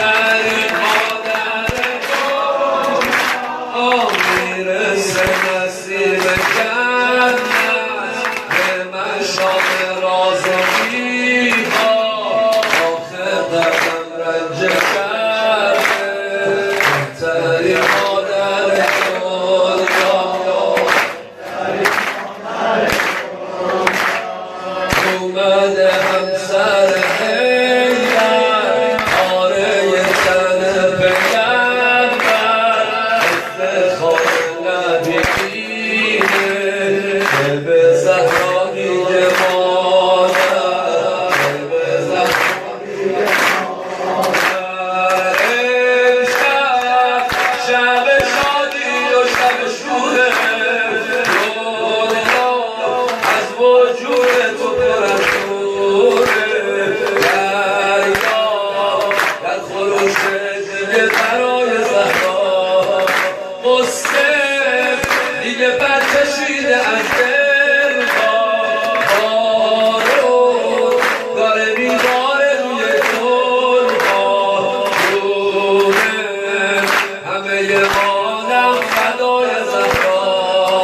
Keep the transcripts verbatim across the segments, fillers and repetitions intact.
ترین مادر تو میرسه نسیم جنت به مشام راز و میها آخه قدم رنج کرده ترین مادر اومده همسر حیدر آره یه تن پیغمبر افتخار نبیینه که به زهرا میگه مادر که به زهرا میگه مادر امشب شب شادی و شب شوره دنیا از وجود تو پر از نوره دریا در خروش دیگه برای زهرا قصه دیگه برکشیده از دل بارون داره میباره روی گلها جونه همه عالم فدای زهرا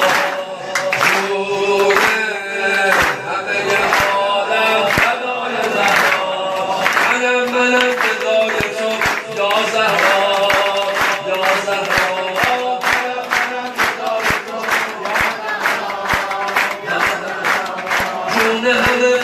جونه همه عالم فدای زهرا منم منم فدای تو یا زهرا یا زهرا جون همه